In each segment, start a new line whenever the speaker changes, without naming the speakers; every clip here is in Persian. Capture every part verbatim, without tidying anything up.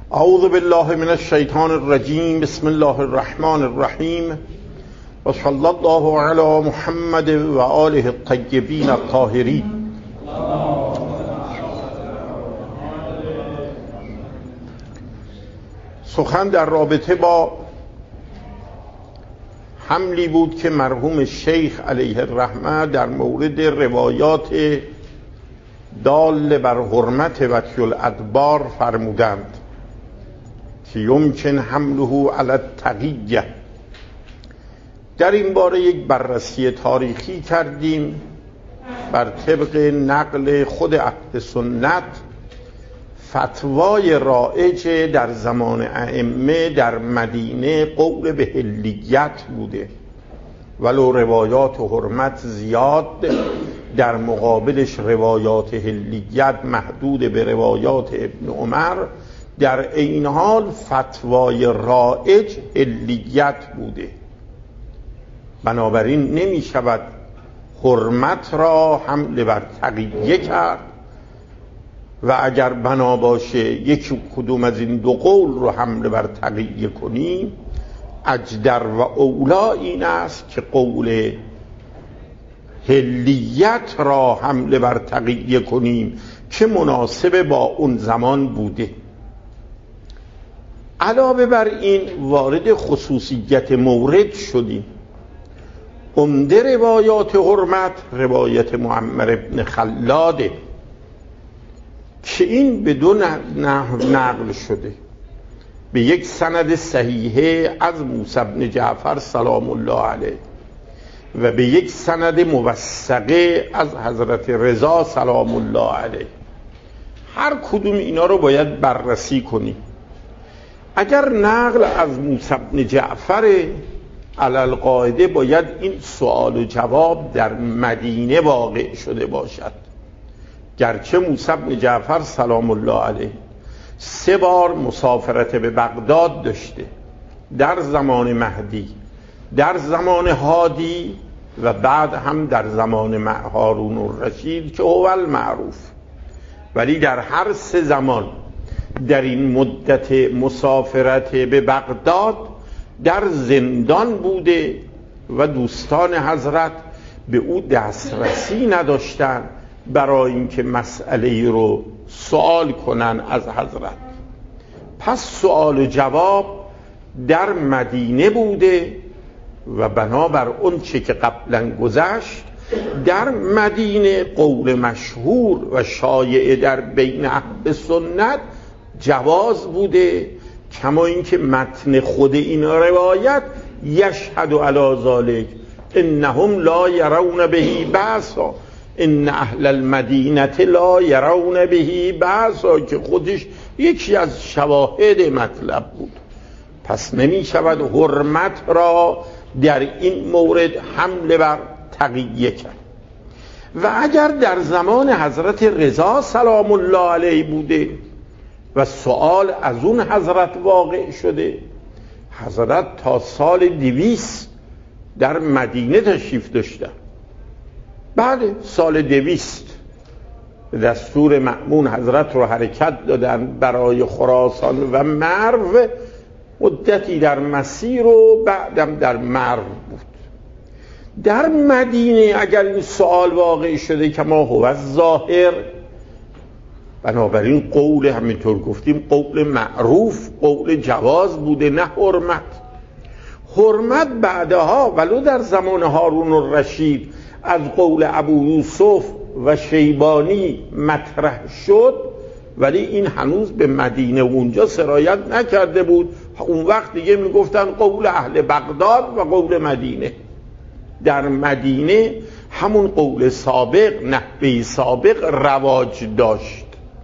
اعوذ بالله من الشیطان الرجیم. بسم الله الرحمن الرحیم و صلی الله علی محمد و آله الطیبین الطاهرین. سخن در رابطه با حملی بود که مرحوم شیخ علیه الرحمه در مورد روایات دال بر حرمت وکی الادبار فرمودند که یمکن حمله علی التقیه. در این باره یک بررسی تاریخی کردیم بر طبق نقل خود اهل سنت. فتوای رایج در زمان ائمه در مدینه قول به حلیت بوده، ولو روایات حرمت زیاد، در مقابلش روایات حلیت محدود به روایات ابن عمر. در این حال فتوای رایج حلیت بوده، بنابراین نمی شود حرمت را حمل بر تقیه کرد و اگر بنا باشه یکی کدوم از این دو قول رو حمل بر تقیه کنیم، اجدر و اولا این است که قول حلیت را حمل بر تقیه کنیم که مناسب با اون زمان بوده. علاوه بر این وارد خصوصیت مورد شدیم. عمده روایات حرمت روایت معمر ابن خلاده که این به دو نقل شده، به یک سند صحیحه از موسی بن جعفر سلام الله علیه و به یک سند موثقه از حضرت رضا سلام الله علیه. هر کدوم اینا رو باید بررسی کنیم. اگر نقل از موسی بن جعفر علی القاعده باید این سوال و جواب در مدینه واقع شده باشد، گرچه موسی بن جعفر سلام الله علیه سه بار مسافرت به بغداد داشته، در زمان مهدی، در زمان هادی و بعد هم در زمان هارون الرشید که هو المعروف. ولی در هر سه زمان در این مدت مسافرت به بغداد در زندان بوده و دوستان حضرت به او دسترسی نداشتن برای اینکه مسئله رو سوال کنن از حضرت. پس سوال و جواب در مدینه بوده و بنابر اون چه که قبلا گذشت در مدینه قول مشهور و شایع در بین اهل سنت جواز بوده، کما اینکه متن خود این روایت یشهد علی ذلک انهم لا یرون به بأسا، ان اهل المدینه لا یرون به بأسا، که خودش یکی از شواهد مطلب بود. پس نمی شود حرمت را در این مورد حمل بر تقیه کرد. و اگر در زمان حضرت رضا سلام الله علیه بوده و سوال از اون حضرت واقع شده، حضرت تا سال دویست در مدینه تشریف داشتن. بعد سال دویست به دستور مأمون حضرت رو حرکت دادن برای خراسان و مرو، مدتی در مسیر و بعدم در مرو بود. در مدینه اگر این سوال واقع شده که ما هو ظاهر، بنابراین قول همینطور گفتیم قول معروف، قول جواز بوده، نه حرمت. حرمت بعدها ولو در زمان هارون الرشید از قول ابو یوسف و شیبانی مطرح شد، ولی این هنوز به مدینه اونجا سرایت نکرده بود. اون وقت دیگه میگفتن قول اهل بغداد و قول مدینه. در مدینه همون قول سابق، نحوه سابق رواج داشت.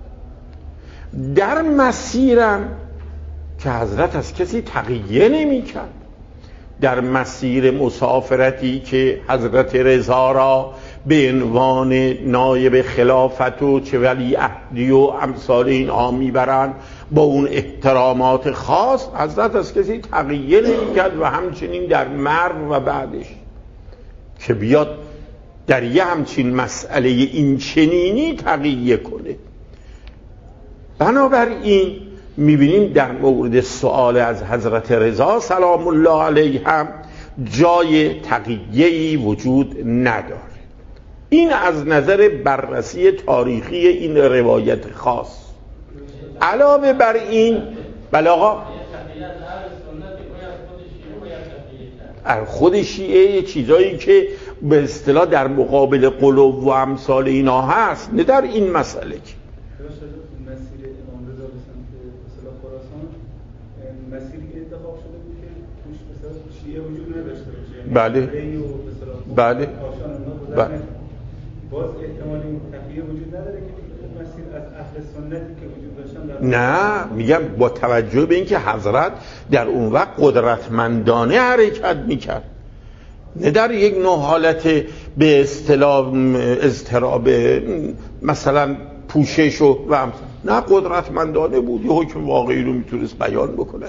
در مسیرم که حضرت از کسی تقیه نمی کرد، در مسیر مسافرتی که حضرت رضا را به عنوان نایب خلافت و چه ولی عهدی و امثال این آمی برن با اون احترامات خاص، حضرت از کسی تقیه نمی کرد و همچنین در مرو و بعدش که بیاد در یه همچین مسئله این چنینی تقیه کنه. بنابراین میبینیم در مورد سؤال از حضرت رضا سلام الله علیه هم جای تقیه‌ای وجود نداره. این از نظر بررسی تاریخی این روایت خاص. علاوه بر این بله آقا، خود شیعه چیزایی که به اصطلاح در مقابل قلوب و امثال اینا هست، نه در این مسئله که
مسیر امام رضا به سمت اصطلاح خراسان مسیری که انتخاب شده بود که توش مثلا شیعه وجود نداشته باشه.
بله بله بله.
باز احتمال این تقیه وجود نداره که مسیر از اهل سنتی که وجود داشتن.
نه میگم با توجه به اینکه حضرت در اون وقت قدرتمندانه حرکت میکرد، نه در یک نوع حالت به اصطلاح اضطراب مثلا پوشش و و نه، قدرتمندانه بود، یه حکم واقعی رو میتونست بیان بکنه.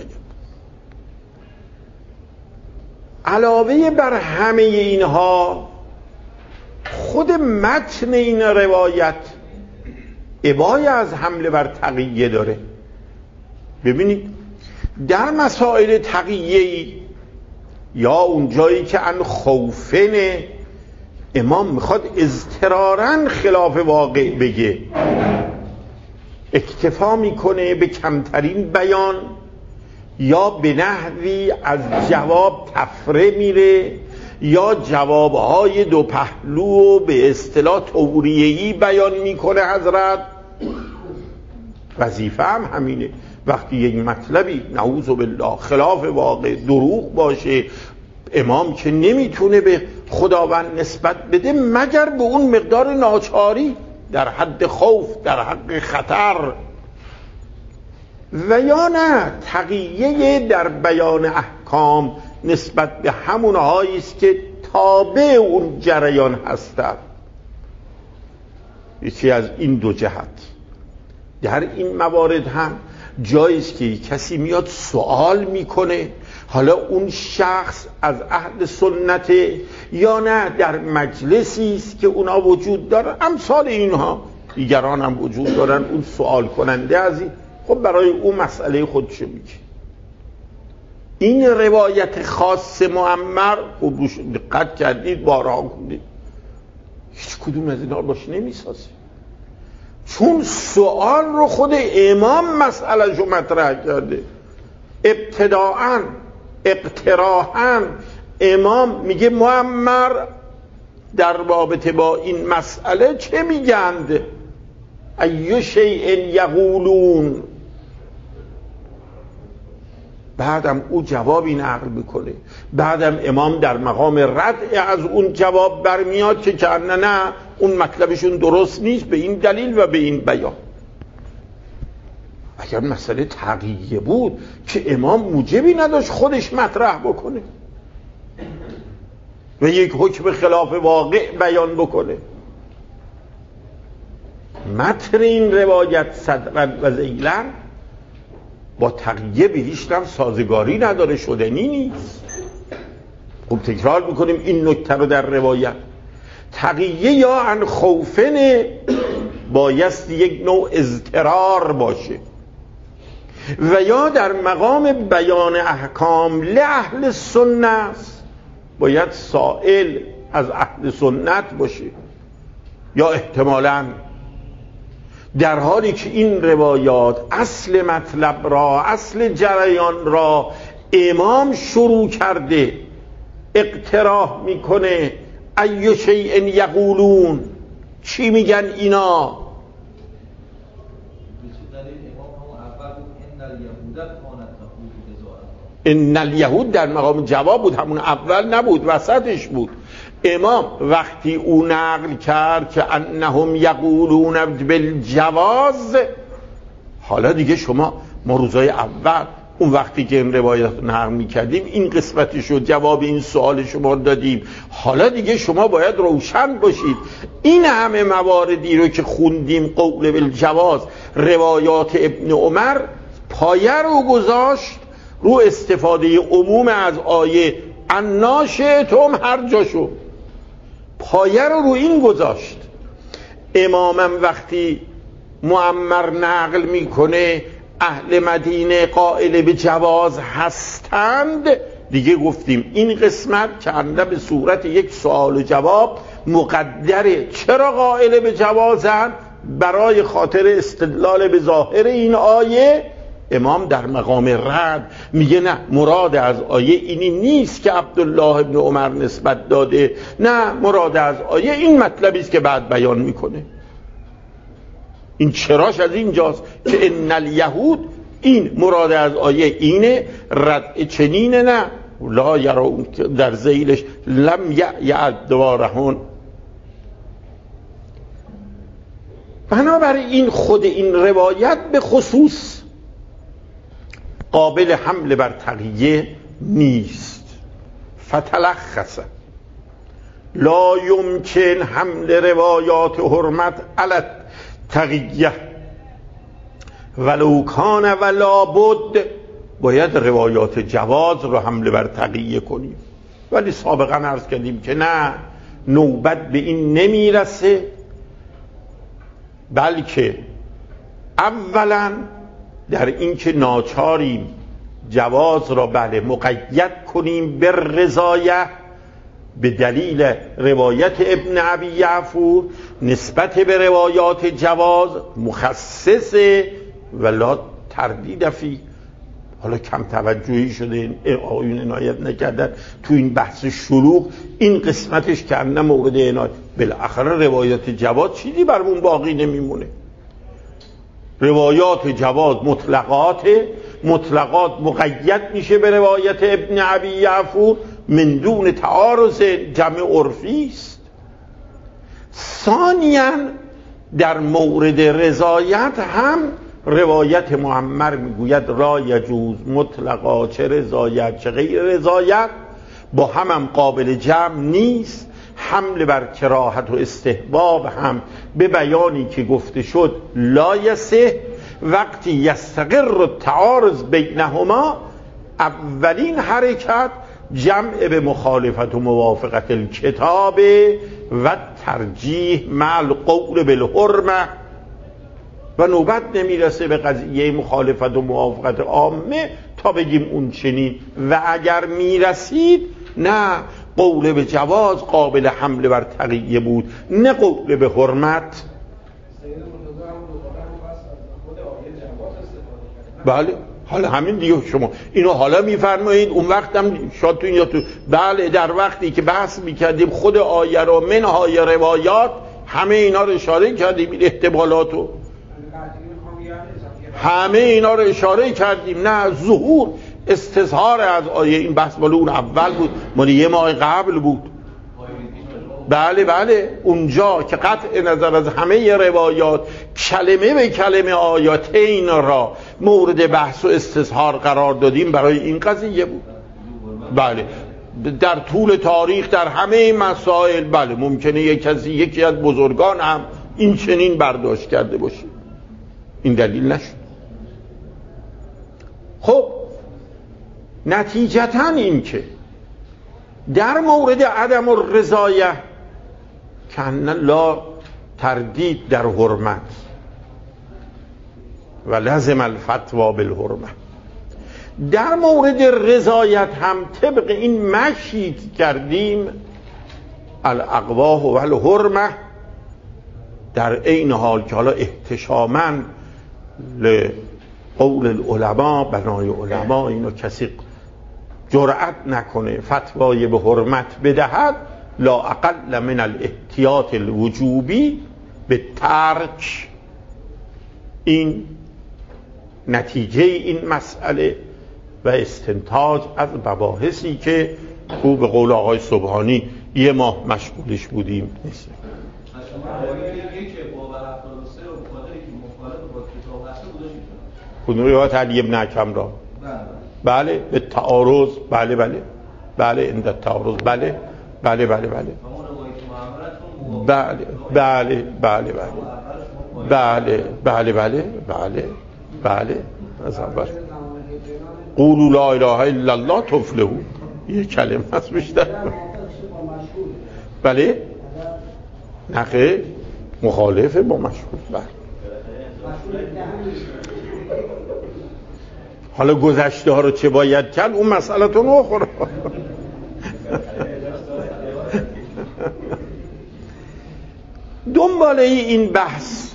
علاوه بر همه اینها خود متن این روایت ابای از حمله بر تقیه داره. ببینید در مسائل تقیه‌ای یا اون جایی که ان خوفن امام میخواد اضطراراً خلاف واقع بگه، اکتفا میکنه به کمترین بیان یا به نحوی از جواب تفره میره یا جوابهای دو پهلو و به اصطلاح توریه‌ای بیان میکنه. حضرت وظیفه هم همینه، وقتی یک مطلبی نعوذ بالله خلاف واقع دروغ باشه، امام که نمیتونه به خداوند نسبت بده مگر به اون مقدار ناچاری در حد خوف، در حد خطر، و یا نه تقیه در بیان احکام نسبت به همونهایی است که تابع اون جریان هستند. یکی از این دو جهت. در این موارد هم جاییست که کسی میاد سوال میکنه، حالا اون شخص از اهل سنت یا نه در مجلسی است که اونا وجود دارن، امثال اینها دیگران هم وجود دارن، اون سوال کننده از این خب برای اون مسئله خودشو میگه. این روایت خاص معمر خوب روش دقت کردید، بارها خوندید، هیچ کدوم از اینا باش نمیسازه، چون سوال رو خود امام مسئله شو مطرح کرده. ابتداعاً اقتراحاً امام میگه معمر در رابطه با این مسئله چه میگند؟ ای شیء یقولون. بعدم او جوابی نقل میکنه، بعدم امام در مقام رد از اون جواب برمیاد که کنه نه اون مطلبشون درست نیست به این دلیل و به این بیان. اگر مسئله تقیه بود که امام موجبی نداشت خودش مطرح بکنه و یک حکم خلاف واقع بیان بکنه. متن این روایت صدرا و ذیلا با تقیه به هیچ نوع سازگاری نداره، شدنی نیست. خب تکرار میکنیم این نکته رو در روایت. تقیه یا عن خوفن بایست یک نوع اضطرار باشه و یا در مقام بیان احکام لأهل سنت باید سائل از اهل سنت باشه، یا احتمالاً در حالی که این روایات اصل مطلب را، اصل جریان را امام شروع کرده اقتراح میکنه ای شیء یقولون، چی میگن اینا؟ ان الیهود در مقام جواب بود، همون اول نبود، وسطش بود. امام وقتی او نقل کرد که انهم یقولون بالجواز، حالا دیگه شما ما روزای اول اون وقتی که این روایت نقل میکردیم این قسمتی شد، جواب این سوال شما دادیم، حالا دیگه شما باید روشن باشید این همه مواردی رو که خوندیم قول بالجواز روایات ابن عمر پایه رو گذاشت رو استفاده عموم از آیه اناشئتم، هر جاشو پایه رو رو این گذاشت. امامم وقتی معمر نقل میکنه اهل مدینه قائل به جواز هستند، دیگه گفتیم این قسمت که به صورت یک سوال و جواب مقدره. چرا قائل به جوازن؟ برای خاطر استدلال به ظاهر این آیه. امام در مقام رد میگه نه، مراد از آیه اینی نیست که عبدالله ابن عمر نسبت داده، نه، مراد از آیه این مطلبی است که بعد بیان میکنه. این چراش از اینجاست که ان الیهود، این مراد از آیه اینه، رد چنینه، نه لا یرون در ذیلش لم یعدوارهون. بنابراین خود این روایت به خصوص قابل حمل بر تقیه نیست. فتلخص لا یمکن حمل روایات حرمت علی تقیه ولو کان ولا بد. باید روایات جواز رو حمله بر تقیه کنیم، ولی سابقا عرض کردیم که نه، نوبت به این نمیرسه، بلکه اولا در این که ناچاریم جواز را بله مقید کنیم به رضایت به دلیل روایت ابن ابی یعفور نسبت به روایات جواز مخصصه ولا تردید فی. حالا کم توجهی شده این آیون عنایت نکردن تو این بحث شلوغ، این قسمتش که نه مورد عنایت. بالاخره روایات جواز چیزی برمون باقی نمیمونه. روایات جواز مطلقات مطلقات مقید میشه به روایت ابن ابی یعفور من دون تعارض، جمع عرفی است. ثانیاً در مورد رضایت هم روایت معمر میگوید را یجوز مطلقا، چه رضایت چه غیر رضایت با هم هم قابل جمع نیست. حمل بر کراهت و استحباب هم به بیانی که گفته شد لا یصح. وقتی یستقر التعارض بینهما، اولین حرکت جمع به مخالفت و موافقت الکتاب و ترجیح مع القول بالحرمه، و نوبت نمیرسه به قضیه مخالفت و موافقت عامه تا بگیم اون چنین. و اگر میرسید نه، قول به جواز قابل حمل بر تقیه بود، نه قول به حرمت. بله حالا همین دیگه شما اینو حالا میفرمایید، اون وقت هم شاید تو یا تو بله در وقتی که بحث میکردیم خود آیه رو منهای روایات همه اینا رو اشاره کردیم، این احتمالاتو همه اینا رو اشاره کردیم. نه، ظهور استظهار از آیه این بحث مال اون اول بود، مال یه ماه قبل بود. بله بله اونجا که قطع نظر از همه روایات کلمه به کلمه آیاتین را مورد بحث و استظهار قرار دادیم برای این قضیه بود. بله در طول تاریخ در همه مسائل بله ممکنه یک کسی یکی از بزرگان هم این چنین برداشت کرده باشه، این دلیل نشد. خب نتیجتاً این که در مورد عدم الرضایه کن لا تردید در حرمت و لازم الفتوا بالحرمه، در مورد رضایت هم طبق این مشید کردیم الاقواه و الحرمه، در این حال که حالا احتشاماً لقول العلماء بنای علماء اینو کسی جرأت نکنه فتوای به حرمت بدهد، لا اقل من الاحتیاط الوجوبی به ترک. این نتیجه این مسئله و استنتاج از مباحثی که تو به قول آقای سبحانی یه ماه مشغولش بودیم نیست. کدوم روایت علی ابن حکم را؟ بله به تعارض، بله بله بله اند تعارض، بله بله بله بله بله بله بله بله بله بله بله بله از اول قولوا لا اله الا الله تفلحوا، یه کلمه هست بیشتر. بله نخه مخالفه با مشهور. بله حالا گذشته ها رو چه باید کرد اون مسئلتون اخرى. دنباله این بحث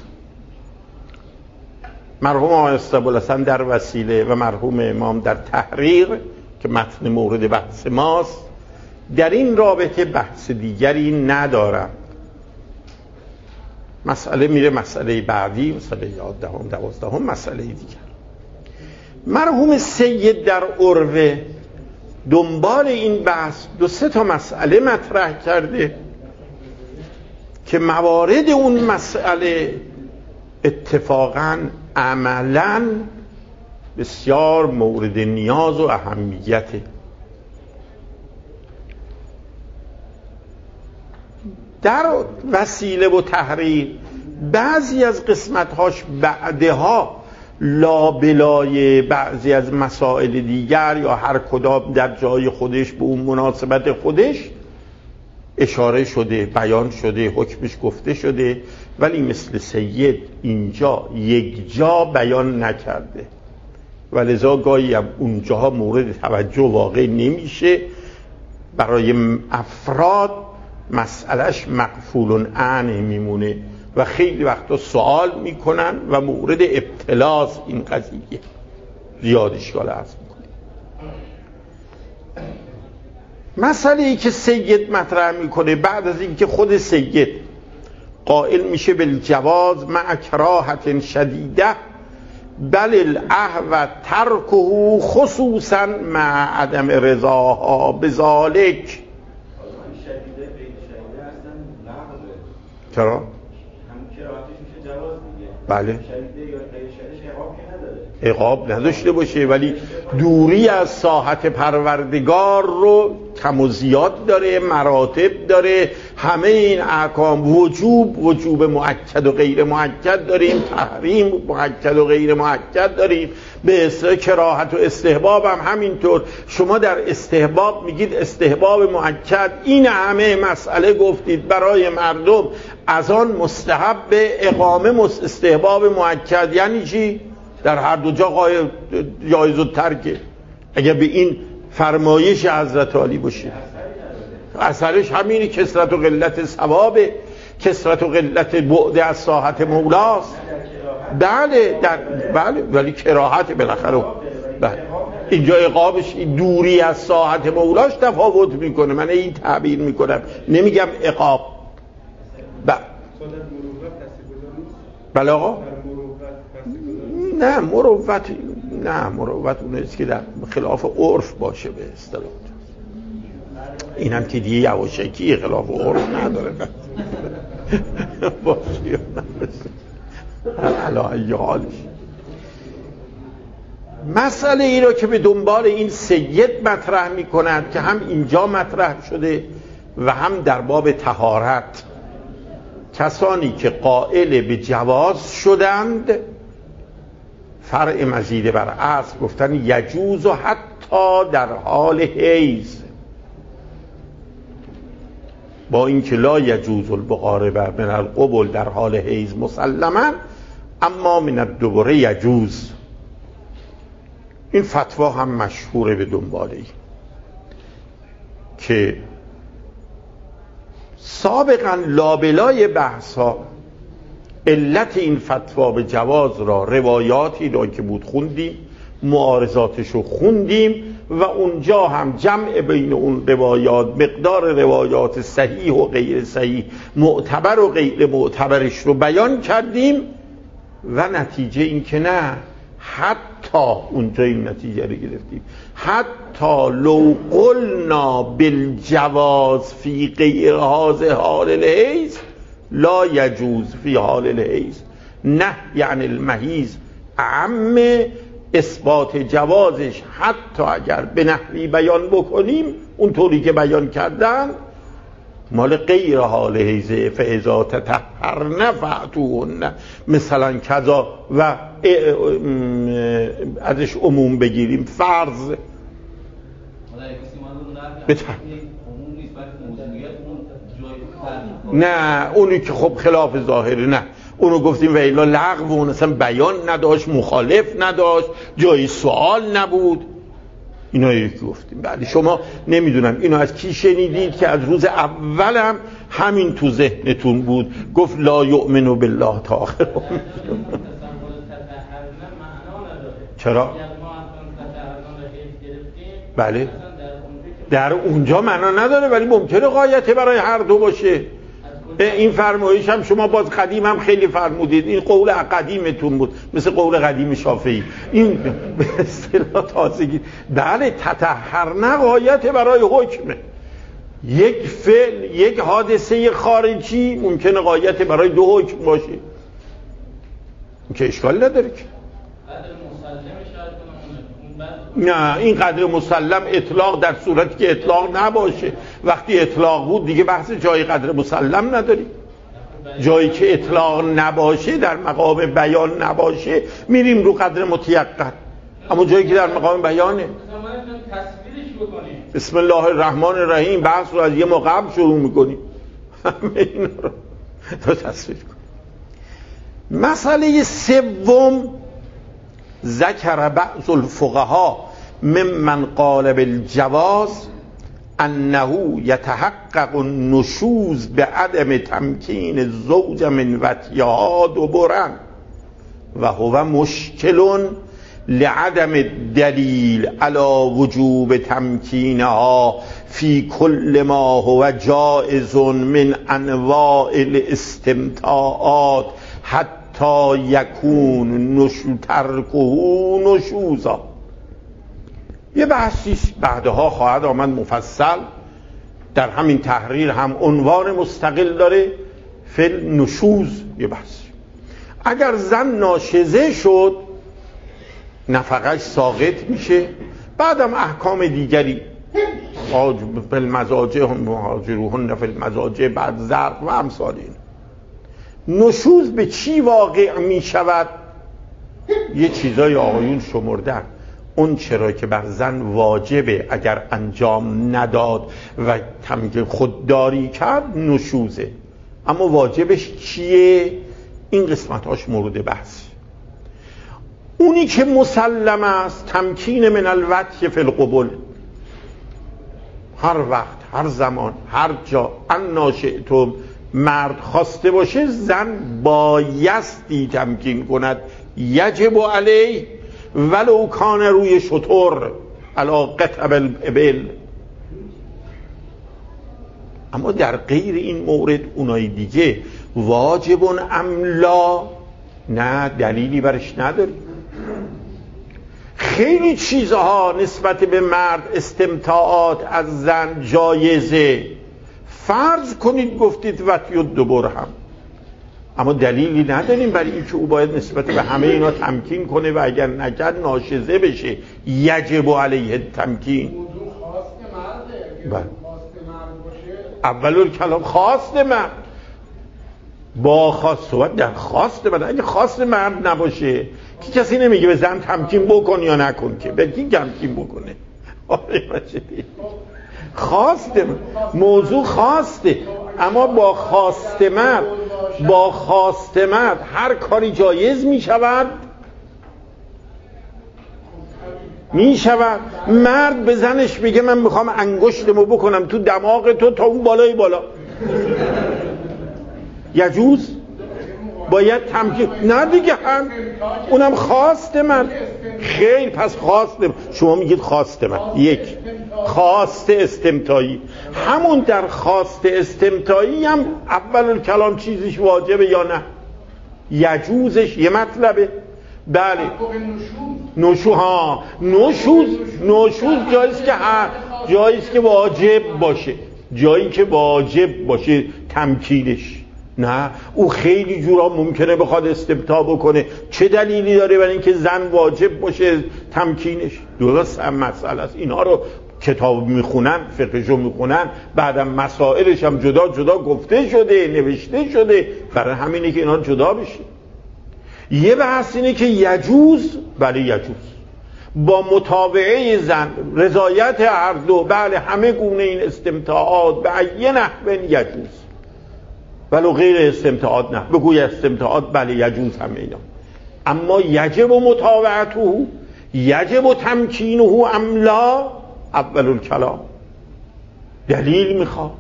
مرحوم آقای استابلسان در وسیله و مرحوم امام در تحریر که متن مورد بحث ماست در این رابطه بحث دیگری ندارم. مسئله میره مسئله بعدی، مسئله یازدهم دوازدهم مسئله دیگر. مرحوم سید در عروه دنبال این بحث دو سه تا مسئله مطرح کرده که موارد اون مسئله اتفاقاً عملاً بسیار مورد نیاز و اهمیته. در وسیله و تحریر بعضی از قسمت‌هاش بعدها لابلای بعضی از مسائل دیگر یا هر کدام در جای خودش به اون مناسبت خودش اشاره شده، بیان شده، حکمش گفته شده، ولی مثل سید اینجا یک جا بیان نکرده و لذا گاهی هم اونجاها مورد توجه واقع نمیشه. برای افراد مسئلهش مقفول عنه میمونه و خیلی وقتا سوال میکنن و مورد ابتلاس این قضیه زیاد اشکال عرض میکنه. مسئله ای که سید مطرح میکنه بعد از اینکه خود سید قائل میشه بالجواز مع کراهت شدیده بل الاحوط ترکه خصوصا مع عدم رضاها بذالک. چرا؟ بله عقاب نداشته باشه ولی دوری از ساحت پروردگار رو کم و زیاد داره، مراتب داره، همه این احکام وجوب وجوب مؤکد و غیر مؤکد داریم، تحریم مؤکد و غیر مؤکد داریم، به اصطلاح کراهت و استحباب هم همینطور. شما در استحباب میگید استحباب مؤکد، این همه مسئله گفتید برای مردم از آن مستحب اقامه استحباب مؤکد یعنی چی؟ در هر دو جا جایز الترکه. اگر به این فرمایش حضرت علی باشه اثرش همینی کثرت و قلت ثواب، کثرت و قلت بعد از ساحت مولاست. بله در بله ولی کراهت بالاخره بله. اینجا عقابش دوری از ساحت مولاش تفاوت میکنه. من این تعبیر میکنم نمیگم عقاب. بله بله آقا نه مروت نه مروت اونه است که در خلاف عرف باشه به اصطلاح. اینم که دیگه یواشکی خلاف عرف نداره باشه علی حالش. مسئله ای را که به دنبال این سید مطرح می کند که هم اینجا مطرح شده و هم در باب طهارت، کسانی که قائل به جواز شدند فرع مزید بر اصل گفتن یجوز و حتی در حال حیض، با اینکه لا یجوز البقارب من القبل در حال حیض مسلما، اما من الدبر یجوز. این فتوا هم مشهوره به دنبالی که سابقا لابلای بحث ها علت این فتوا به جواز را روایاتی را که بود خوندیم، معارضاتش رو خوندیم و اونجا هم جمع بین اون روایات، مقدار روایات صحیح و غیر صحیح، معتبر و غیر معتبرش رو بیان کردیم و نتیجه این که نه، حتی اونجا این نتیجه رو گرفتیم حتی لو قلنا بالجواز فی غیر هذا حال الحیض لا یجوز فی حال الحیض، نه یعنی المحیض اعم اثبات جوازش حتی اگر به نحوی بیان بکنیم اونطوری که بیان کردن مال غیر حال حیض فاذا تطهرن فاتوهن مثلا کذا و ازش عموم بگیریم فرض نه اونی که خب خلاف ظاهره، نه اونو گفتیم و الا لغو، اون اصلا بیان نداشت، مخالف نداشت، جای سوال نبود. اینا یکی گفتیم. بعد شما نمیدونم اینو از کی شنیدید که از روز اولم همین تو ذهنتون بود، گفت لا یؤمن بالله تا آخر. چرا؟ بله در اونجا معنا نداره، ولی ممکنه غایته برای هر دو باشه. این فرمایش هم شما باز قدیم هم خیلی فرمودید، این قول قدیمتون بود، مثل قول قدیم شافعی. این به اصطلاح تازگی. بله تطهرن غایته برای حکمه. یک فعل، یک حادثه خارجی ممکنه غایته برای دو حکم باشه، این که اشکال نداره که. نه این قدر مسلم اطلاق در صورتی که اطلاق نباشه. وقتی اطلاق بود دیگه بحث جای قدر مسلم نداری. جایی که اطلاق نباشه، در مقام بیان نباشه، میریم رو قدر متیقن. اما جایی که در مقام بیانه، بسم الله الرحمن الرحیم، بحث رو از یه ما قبل شروع میکنیم، همه اینا رو تصویر کنیم. مسئله سوم، ذکر بعض الفقهاء ممن قال بالجواز انه یتحقق النشوز بعدم تمکین الزوج من وطیها دبرا و هو مشکل لعدم الدلیل على وجوب تمکینها فی کل ما هو جائز من انواع الاستمتاعات حتی یکون نشو ترکه نشوزا. یه بحثی بعدها خواهد آمد مفصل، در همین تحریر هم عنوان مستقل داره، فل نشوز. یه بحث اگر زن ناشزه شد نفقش ساقط میشه، بعدم احکام دیگری فی المزاجه هم مهاجروهن فی المزاجه، بعد ضرب و امثال این. نشوز به چی واقع می شود؟ یه چیزای آقایون شمردن. اون چرا که بر زن واجبه اگر انجام نداد و تمکین خودداری کرد نشوزه. اما واجبش چیه؟ این قسمتاش مورد بحث. اونی که مسلم است تمکین من الوطی فی القبول، هر وقت، هر زمان، هر جا انا شئتم مرد خواسته باشه، زن بایستی تمکین کند، یجب علیه ولو کان روی شتر علی قطب الابل. اما در غیر این مورد اونای دیگه واجب املا، نه دلیلی برش نداری. خیلی چیزها نسبت به مرد استمتاعات از زن جایزه، فرض کنید گفتید وطی و دبر هم، اما دلیلی نداریم برای اینکه او باید نسبت به همه اینا تمکین کنه و اگر نکرد ناشزه بشه. یجب علیه تمکین.
موضوع خواست مرده، اگر خواست مرد باشه
اول کلام خواست مرد با خواست صحبت در خواست مرد. اگه خواست مرد نباشه که کسی نمیگه به زن تمکین بکن یا نکن، که به کی تمکین بکنه؟ خواسته موضوع خواسته، اما با خواسته مرد با خواسته مرد هر کاری جایز می شود می شود. مرد به زنش بگه من میخوام انگشتمو بکنم تو دماغ تو تا اون بالای بالا، یجوز؟ باید تمکین؟ نه دیگه، هم اونم خواسته مرد. خیلی پس خواسته، شما میگید خواسته مرد، یک خواسته استمتاعی، همون در خواسته استمتاعی هم اول کلام چیزش واجبه یا نه؟ یجوزش یه مطلبه. بله نشوز ها نشوز نشوز جاییست که جاییست که واجب باشه، جایی که واجب باشه تمکینش. نه او خیلی جورا ممکنه بخواد استمتاع بکنه، چه دلیلی داره برای اینکه زن واجب باشه تمکینش؟ درست هم مسئله است. اینا رو کتاب میخونن، فقهشو میخونن، بعدم مسائلش هم جدا جدا گفته شده، نوشته شده، برای همینه که اینا جدا بشه. یه بحث اینه که یجوز، بله یجوز با متابعه زن، رضایت هر دو، بله همه گونه این استمتاعات به یه نحو یجوز. ولو غیر استمتاعات نه، بگوی استمتاعات بله یجوز همه اینا، اما یجب متابعته یجب تمکینه ام لا اول الکلام دلیل میخواد.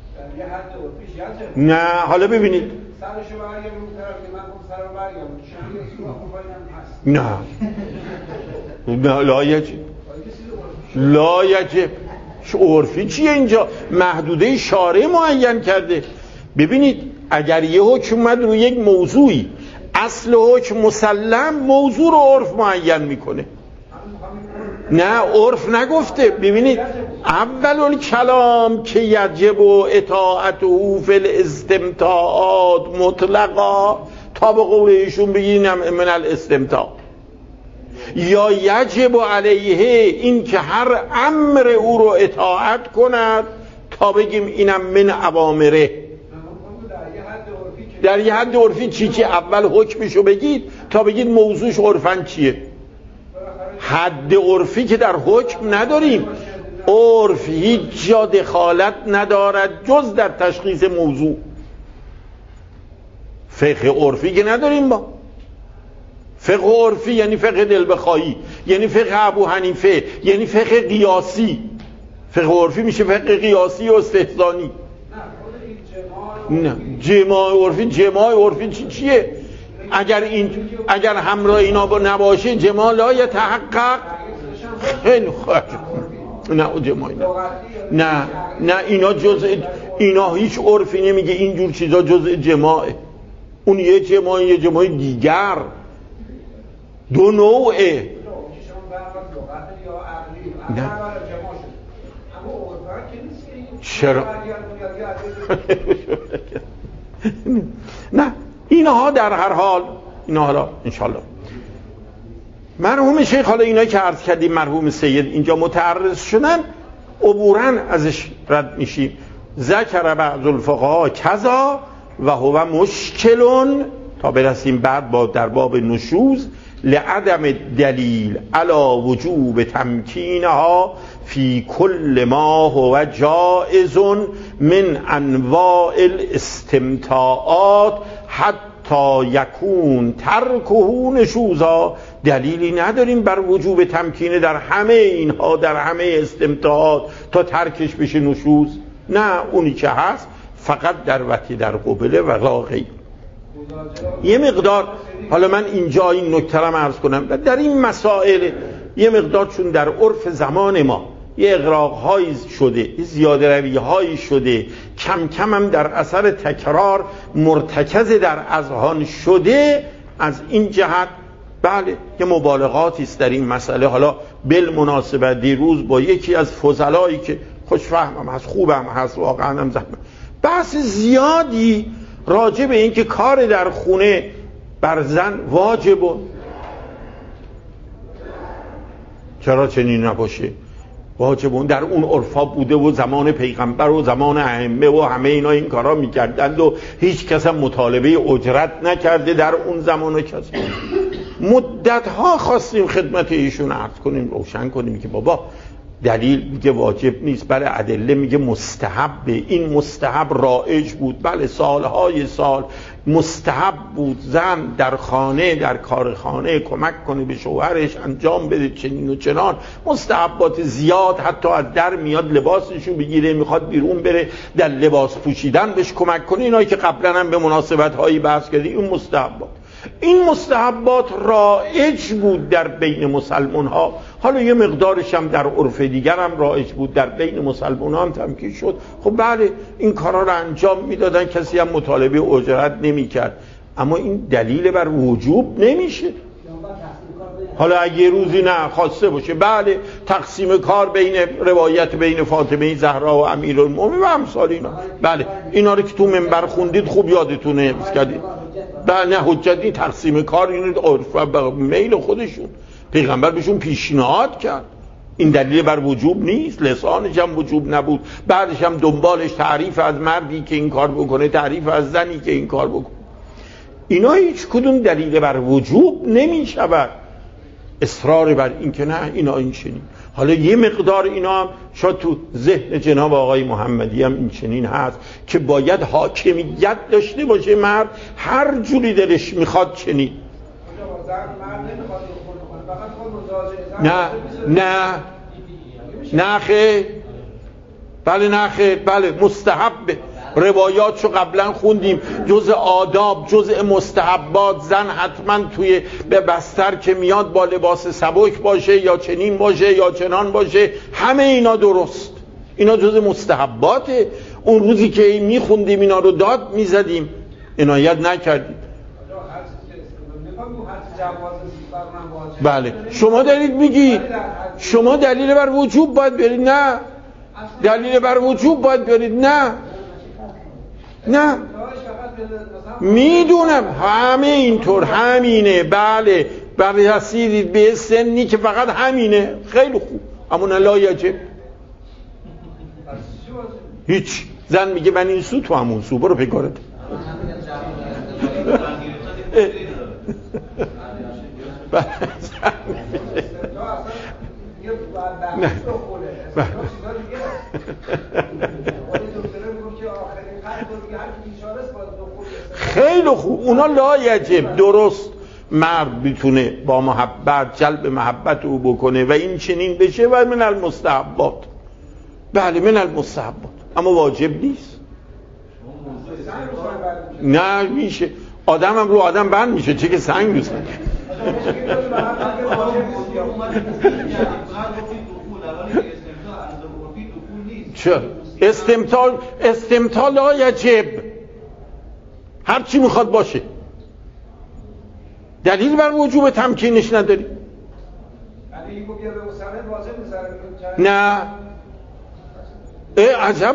نه حالا ببینید نه نه لا یجب لا یجب عرفی چیه اینجا؟ محدوده شارع معین کرده. ببینید اگر یه حکم اومد رو یک موضوعی، اصل حکم مسلم، موضوع رو عرف معین میکنه. نه عرف نگفته. ببینید اول الکلام که یجب و اطاعته فی الاستمتاعات مطلقا، تا به قول ایشون بگیم من الاستمتاع، یا یجب علیه این که هر امر او رو اطاعت کند، تا بگیم اینم من اوامره. در یه حد عرفی چی چی اول حکمشو بگید تا بگید موضوعش عرفاً چیه. حد عرفی که در حکم نداریم. عرف هیچ جا دخالت ندارد جز در تشخیص موضوع. فقه عرفی که نداریم با. فقه عرفی یعنی فقه دل بخواهی، یعنی فقه ابو حنیفه، یعنی فقه قیاسی. فقه عرفی میشه فقه قیاسی و استحسانی. نه جماع عرفی، جماع عرفی چی چیه؟ اگر این اگر همراه اینا با نباشه جماع لا یتحقق. خیلی خوب. نه جماع نه. نه نه اینا جزء، اینا هیچ عرفی نمیگه اینجور چیزا جزء جماعه. اون یه جماع یه جماع دیگر، دو نوعه. نه چرا؟ نه اینها در هر حال، اینها را انشالله مرحوم شیخ، حالا اینا که عرض کردیم مرحوم سید اینجا متعرض شدن، عبوراً ازش رد میشیم. ذکر بعض الفقها کذا و هو مشکلون، تا برسیم بعد با در باب نشوز، لعدم دلیل علی وجوب تمکینها فی کل ما هو جائز من انواع الاستمتاعات حتی یکون ترکه نشوزا. دلیلی نداریم بر وجوب تمکین در همه اینها، در همه استمتاعات، تا ترکش بشه نشوز. نه اونی که هست فقط در وقتی در قبله و لا غیر. یه مقدار حالا من اینجا این نکته رو عرض کنم، در این مسائل یه مقدار چون در عرف زمان ما یه اغراق‌هایی شده، زیاده روی‌هایی شده، کم کم هم در اثر تکرار مرتکز در اذهان شده، از این جهت بله یه مبالغاتی است در این مسئله. حالا بالمناسبت دیروز با یکی از فضلایی که خوشفهمم هست، خوبم هست، واقعا هم زحمت، بحث زیادی راجع به این که کار در خونه بر زن واجبه. چرا چنین نباشه؟ واجبون در اون عرفا بوده و زمان پیغمبر و زمان ائمه و همه اینا این کارا میکردند و هیچ کس هم مطالبه اجرت نکرده در اون زمان و کسی. مدت ها خواستیم خدمت ایشون عرض کنیم، روشن کنیم که بابا دلیل میگه واجب نیست، بله ادله میگه مستحبه. این مستحب رایج بود، بله سالهای سال مستحب بود زن در خانه، در کارخانه کمک کنه به شوهرش، انجام بده چنین و چنان. مستحبات زیاد، حتی از در میاد لباسشو بگیره میخواد بیرون بره در لباس پوشیدن بهش کمک کنه. اینایی که قبلا هم به مناسبت هایی بحث کردیم، این مستحبات این مستحبات رایج بود در بین مسلمان ها. حالا یه مقدارش هم در عرف دیگر هم رایج بود، در بین مسلمان ها هم تمکین شد. خب بله این کارا رو انجام میدادن، کسی هم مطالبه اجرت نمی کرد، اما این دلیل بر وجوب نمیشه. حالا اگه روزی نه خواسته باشه، بله تقسیم کار بین روایت بین فاطمه زهرا و امیرالمومنین و امثال اینا، بله اینا رو که تو منبر خوندید خوب یادتونه کردید. بله نه حجتی تقسیم کار اینو عرف و میل خودشون، پیغمبر بهشون پیشنهاد کرد. این دلیل بر وجوب نیست، لسانش هم وجوب نبود، بعدش هم دنبالش تعریف از مردی که این کار بکنه، تعریف از زنی که این کار بکنه. اینا هیچ کدوم دلیل بر وجوب نمی شود. اصرار بر این که نه اینا این چنین. حالا یه مقدار اینا هم شاید تو ذهن جناب آقای محمدی هم این چنین هست که باید حاکمیت داشته باشه مرد هر جوری دلش میخواد چنین. نه نه نه خیر، بله نه خیر، بله مستحبه. روایاتشو قبلا خوندیم، جز آداب، جز مستحبات زن حتما توی به بستر که میاد با لباس سبک باشه یا چنین باشه یا چنان باشه، همه اینا درست، اینا جز مستحباته. اون روزی که میخوندیم اینا رو داد میزدیم، عنایت نکردیم. بله شما دارید میگی شما دلیل بر وجوب باید برید، نه دلیل بر وجوب باید برید، نه نه میدونم همه اینطور همینه. بله بله رسیدید به سنی که فقط همینه، خیلی خوب، اما لا یجب. هیچ زن میگه من این سو تو همون سو، برو پکارت. نه خیلی خوب، اونا لا یجب، درست. مرد میتونه با محبت جلب محبت او بکنه و این چنین بشه و من المستحبات. بله من المستحبات، اما واجب نیست. نه میشه، آدم هم رو آدم بند میشه، چه که سنگ دوست کنه. چه استمتاع استمتاع لا یجب، هر چی میخواد باشه، دلیل بر وجوب تمکینش نداری. نه اه عجب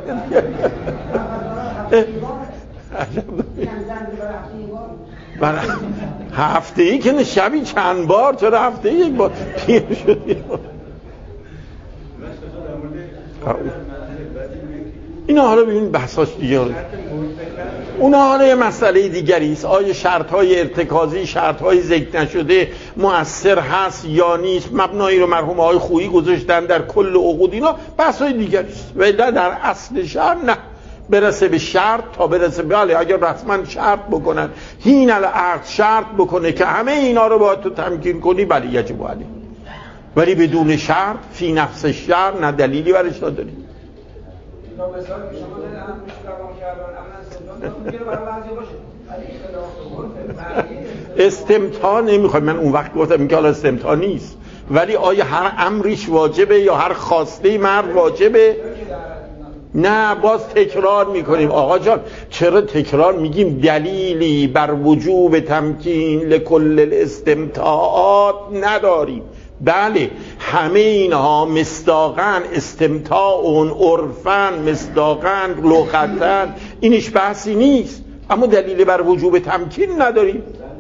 برای هفته ای که شبی چند بار، چرا هفته ای یک بار پیر شدی؟ اینا حالا ببین بحثاش دیگه، اونا حالا یه مسئله دیگری است. آیا شرط‌های ارتکازی، شرط‌های ذکر نشده مؤثر هست یا نیست؟ مبنایی رو مرحوم آقای خویی گذاشتن در کل عقود، اینا بحث‌های دیگری است. ولی در اصل شرط نه، برسه به شرط تا برسه بله اگر رسما شرط بکنن، هین العقد شرط بکنه که همه اینا رو باید تو تمکین کنی، بله یجب علیه. ولی بدون شرط فی نفس شرط نه دلیلی برش نداری. استمتاع نمیخوای، من اون وقت گفتم این که حالا استمتاع نیست، ولی آیا هر امریش واجبه یا هر خواسته مرد واجبه؟ نه، باز تکرار میکنیم. آقا جان چرا تکرار میگیم؟ دلیلی بر وجوب تمکین لکل الاستمتاعات نداریم. بله همه اینها مصداقاً استمتاع عرفاً، مصداقاً لغتاً، اینش بحثی نیست، اما دلیل بر وجوب تمکین نداریم.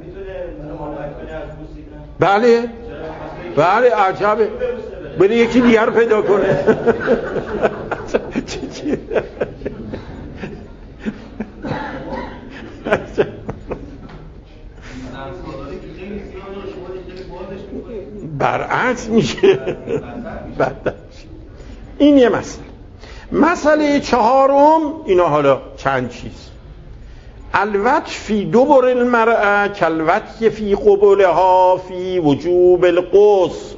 بله بله عجبه، بره یکی دیگر پیدا کنه. برعکس میشه. این یه مسئله. مسئله چهارم اینا حالا چند چیز. الوت فی دبر المرأة کالوت فی قبلها فی وجوب الغسل،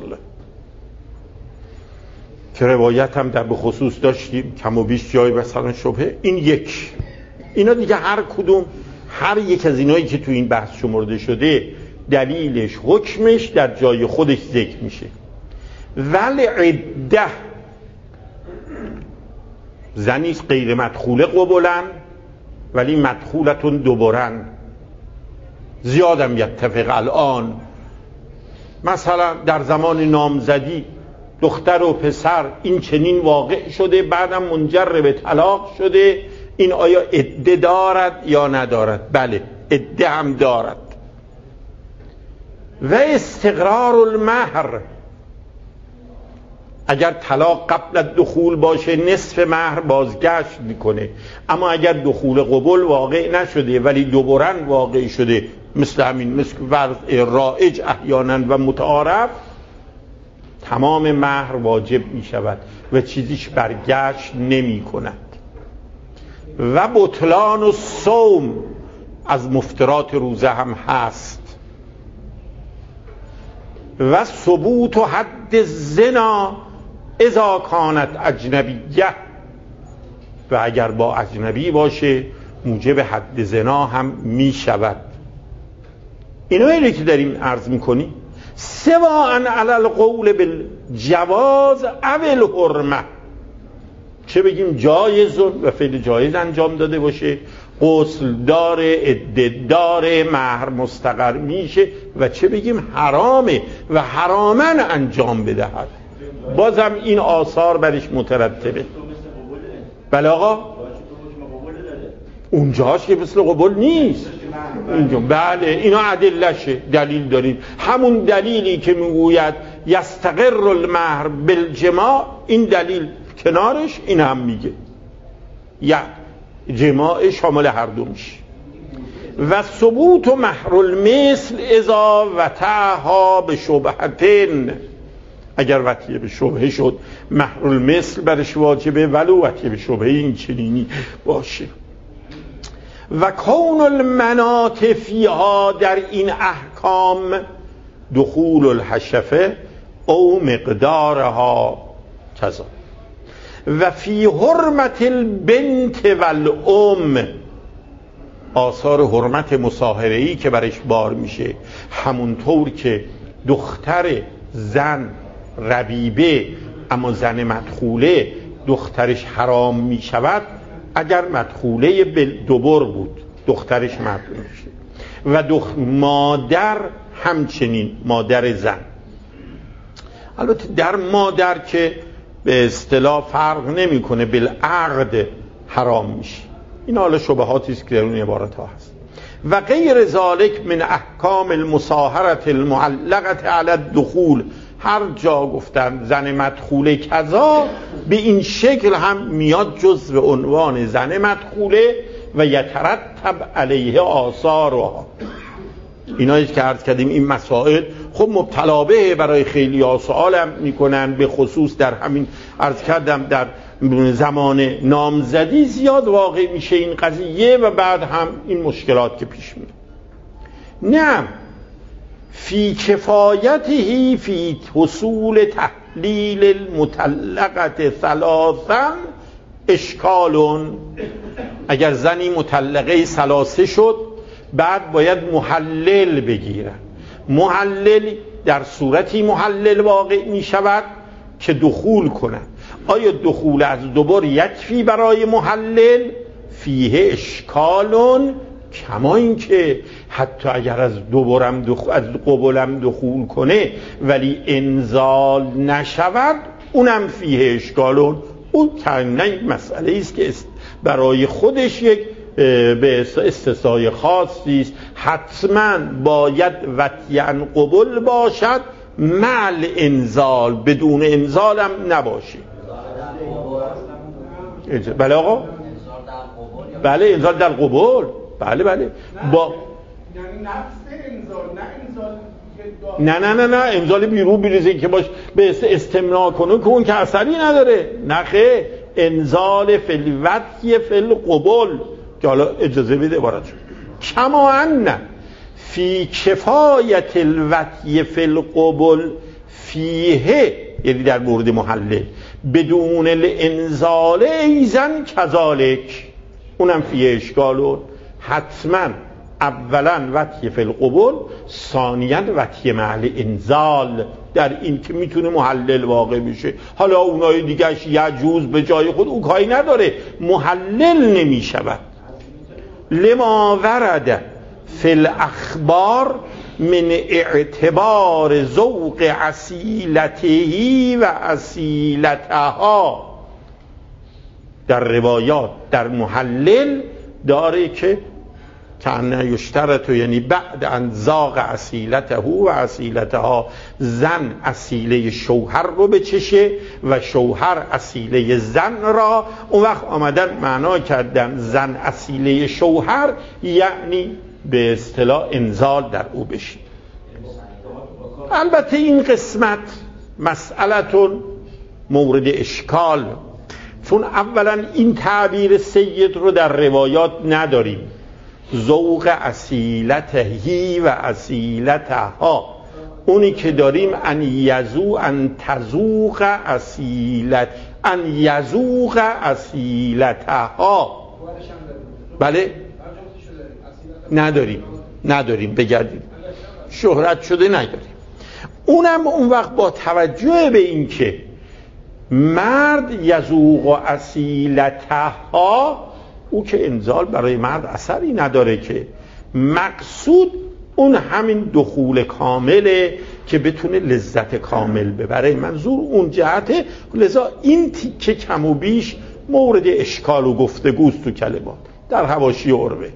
که روایت هم در بخصوص داشتیم کم و بیش جای مثلا شبهه. این یک، اینا دیگه هر کدوم، هر یک از اینایی که تو این بحث شمرده شده دلیلش، حکمش در جای خودش ذکر میشه. ولی عده زنیست غیر مدخوله قبولن ولی مدخولتون دوبارن، زیادم یتفق الان. مثلا در زمان نامزدی دختر و پسر این چنین واقع شده، بعدم منجر به طلاق شده، این آیا عده دارد یا ندارد؟ بله عده هم دارد. و استقرار المهر، اگر طلاق قبل دخول باشه نصف مهر بازگشت میکنه، اما اگر دخول قبول واقع نشده ولی دوبارن واقع شده مثل همین مثل وضع رایج احیانا و متعارف تمام مهر واجب می شود و چیزیش برگشت نمی کند. و بطلان و صوم از مفترات روزه هم هست. و ثبوت و حد زنا اذا کانت اجنبیه، و اگر با اجنبی باشه موجب حد زنا هم می شود. اینو اینه که داریم عرض میکنیم سواء علی القول بالجواز او الحرمه، چه بگیم جایزون و فعل جایز انجام داده باشه، غسل داره، عده داره، مهر مستقر میشه، و چه بگیم حرامه و حرامن انجام بدهد، بازم این آثار برش مترتبه. بله آقا اونجاش که مثل قبول نیست اینجا. بله اینا ادلهشه، دلیل داریم. همون دلیلی که میگوید یستقر المهر بالجماع، این دلیل کنارش این هم میگه یا جماع شامل هر دو میشه. و ثبوت مهر المثل اذا وطئها به شبهتن، اگر وطیه به شبهه شد مهر المثل برش واجبه ولو وطیه به شبهه این چنینی باشه. و کون المناط فیها، در این احکام دخول الحشفه او مقدارها کذا. و فی حرمت البنت والام، آثار حرمت مصاهره‌ای که برش بار میشه، همونطور که دختر زن ربیبه اما زن مدخوله دخترش حرام میشود اگر مدخوله دبر بود دخترش مدخول میشه، و دخ... مادر همچنین، مادر زن. البته در مادر که به اصطلاح فرق نمیکنه، بالعقد حرام میشه. این حالا شبهاتی است که در اون عبارت ها هست. و غیر ذالک من احکام المصاهره المعلقه علی الدخول، هر جا گفتن زن مدخوله کذا، به این شکل هم میاد جزو عنوان زن مدخوله و یترتب علیه آثارها. اینایی که عرض کردیم این مسائل خب مبتلا به برای خیلی ها سوال هم میکنن، به خصوص در همین عرض کردم در زمان نامزدی زیاد واقع میشه این قضیه، و بعد هم این مشکلات که پیش میاد. نه فی کفایته فی حصول تحلیل المطلقه ثلاثا اشکالون، اگر زنی مطلقه ثلاثه شد بعد باید محلل بگیرن. محلل در صورتی محلل واقع می شود که دخول کنن. آیا دخول از دبر یکفی برای محلل؟ فیه اشکالون، کما این که حتی اگر از دبرم دخول، از قبولم دخول کنه ولی انزال نشود، اونم فیه اشکالون. اون کنه مسئله است که برای خودش یک به استثنای خاصی است. حتما باید وطیعن قبول باشد مع انزال، بدون انزال هم نباشه. بله آقا، بله انزال در قبول، بله بله با
یعنی نفس انزال، نه انزال
نه نه نه نه انزال بیرون بریزه که باش به استمناع کنه که اون که اثری نداره. نخه انزال فلوطی فل قبول که حالا اجازه بده عبارت شد. کما ان فی کفایت الوطی فی القبول فیه، یعنی در مورد محلل، بدون الانزال ایزن کذالک، اونم فیه اشکالون. حتما اولا وطی فی القبول، ثانیا وطی محل انزال، در این که میتونه محلل واقع بشه. حالا اونای دیگهش یجوز به جای خود او کاری نداره، محلل نمیشود. لما ورد فی الاخبار من اعتبار ذوق اصیلته و اصیلتها، در روایات در محلل داره که کأن یشترط، یعنی بعد ان ذاق اصیلته و اصیلتها، زن اصیله شوهر رو بچشه و شوهر اصیله زن را. اون وقت آمدن معنا کردن زن اصیله شوهر یعنی به اصطلاح انزال در او بشیم. البته این قسمت مسئلتون مورد اشکال، چون اولا این تعبیر سید رو در روایات نداریم. ذوق اصیلتهی و اصیلتها، اونی که داریم ان یذو ان تذوق اصیلت ان یذوق اصیلتها. بله نداریم نداریم بگردیم شهرت شده نداریم. اونم اون وقت با توجه به این که مرد یذوق اصیلتها، او که انزال برای مرد اثری نداره، که مقصود اون همین دخول کامله که بتونه لذت کامل ببره، منظور اون جهته. لذا این تیکه کم و بیش مورد اشکال و گفتگوست تو کلمات در حواشی عروه.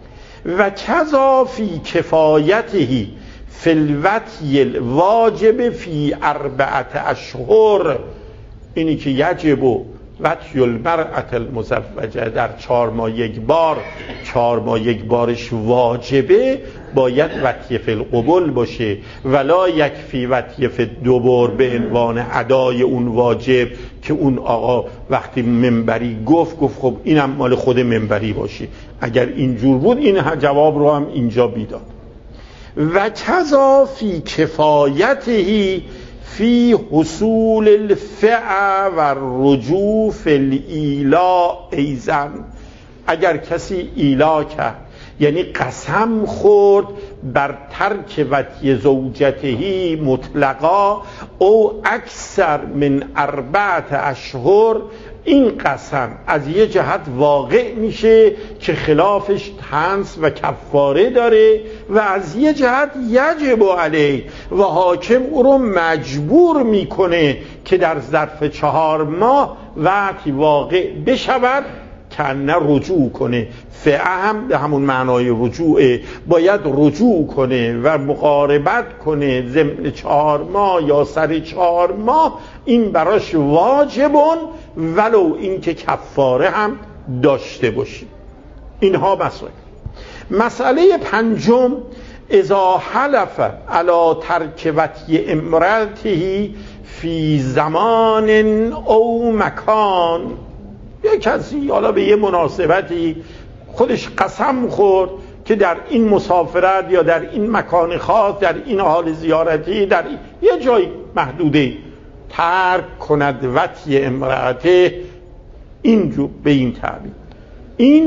و کذا فی کفایته فی الوطی الواجب فی اربعت اشهر، اینی که یجب وطی المرأة المزوجه در چهار ماه یک بار، چهار ماه یک بارش واجبه، باید وطی فی القبول باشه، ولا یکفی وطی فی الدبر به عنوان ادای اون واجب که اون آقا وقتی منبری گفت گفت خب اینم مال خود منبری باشه. اگر اینجور بود این جواب رو هم اینجا بیداد. و کذا فی کفایته فی حصول الفعل و رجوع فی الایلا ایزن، اگر کسی ایلا کرد یعنی قسم خورد بر ترک وطی زوجته مطلقا او اکثر من اربعت اشهر، این قسم از یه جهت واقع میشه که خلافش طنز و کفاره داره، و از یه جهت یجب علیه و حاکم او رو مجبور میکنه که در ظرف چهار ماه وقتی واقع بشود که نه رجوع کنه. فهم به همون معنای رجوعه، باید رجوع کنه و مقاربت کنه ضمن چهار ماه یا سر چهار ماه، این براش واجبون ولو این که کفاره هم داشته باشی. اینها مسئله. مسئله پنجم، اذا حلف علی ترک وطی امرأته فی زمان او مکان، یک کسی حالا به یه مناسبتی خودش قسم خورد که در این مسافرت یا در این مکان خاص، در این حال زیارتی، در این یه جای محدوده ترک کند وطی امرأته، اینجور به این تعبیر، این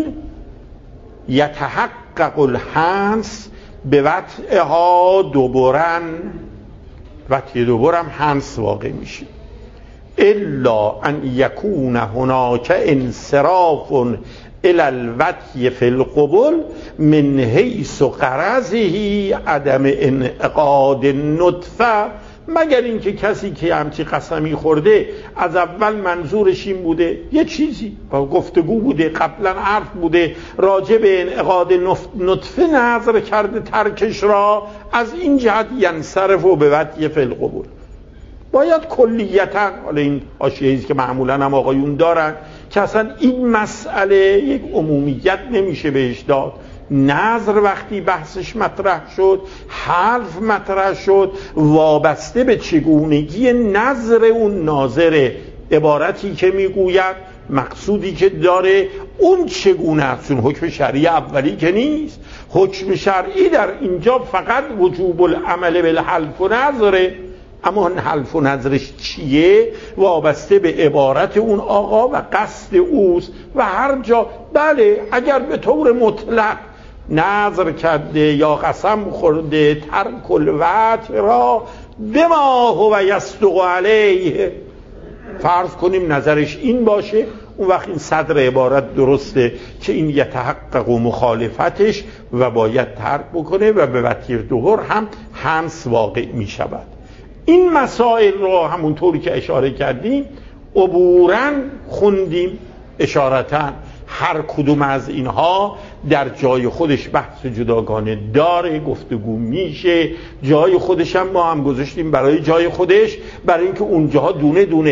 یتحقق الحنس به وطئها دوبرن، وطی دوبرم حنس واقع میشه، الا ان یکون هناک انصراف الى الوطی فی القبول من حیث غرضه عدم انعقاد النطفه، مگر اینکه کسی که همچی قسمی خورده از اول منظورش این بوده، یه چیزی با گفتگو بوده، قبلا حرف بوده راجع به انعقاد نطفه نظر کرده ترکش را، از این جهت ینصرف و به وطی فی القبول. باید کلیتا، حالا این حاشیه‌ای که معمولا هم آقایون دارن که اصلا این مسئله یک عمومیت نمیشه بهش داد، نظر وقتی بحثش مطرح شد، حرف مطرح شد، وابسته به چگونگی نظر اون ناظره، عبارتی که میگوید، مقصودی که داره، اون چگونه است. چون حکم شرعی اولی که نیست، حکم شرعی در اینجا فقط وجوب العمل بالحلف و نظره، اما حلف و نظرش چیه وابسته به عبارت اون آقا و قصد اوست. و هر جا بله اگر به طور مطلق نظر کرده یا قسم خورده ترک الوطی را بما هو یصدق علیه، فرض کنیم نظرش این باشه، اون وقت این صدر عبارت درسته که این یتحقق و مخالفتش و باید ترک بکنه و به وطی دوبر هم حنس واقع می شود. این مسائل را همونطوری که اشاره کردیم عبوراً خوندیم اشارتاً، هر کدوم از اینها در جای خودش بحث جداگانه داره، گفتگو میشه، جای خودش هم ما هم گذاشتیم برای جای خودش، برای اینکه اونجاها دونه دونه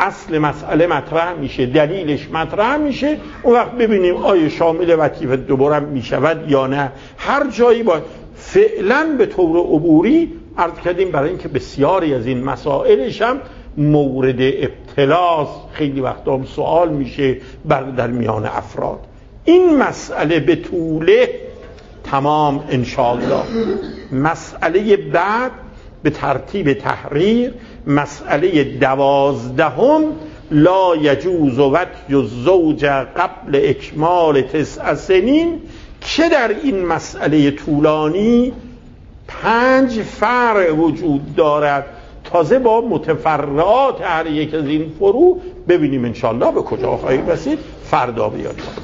اصل مسئله مطرح میشه، دلیلش مطرح میشه، اون وقت ببینیم آیا شامل وظیفه دوباره میشود یا نه. هر جایی باید فعلا به طور عبوری عرض کردیم برای اینکه بسیاری از این مسائلش هم مورد ابتلاس، خیلی وقتا هم سوال میشه بر در میان افراد. این مسئله به طوله تمام انشاءالله. مسئله بعد به ترتیب تحریر، مسئله دوازدهم لا یجوز وطی الزوج قبل اکمال تسع سنین، که در این مسئله طولانی پنج فرع وجود دارد. تازه با متفرعات هر یک از این فروع ببینیم انشاءالله به کجا خواهیم رسید. فردا بیاریم.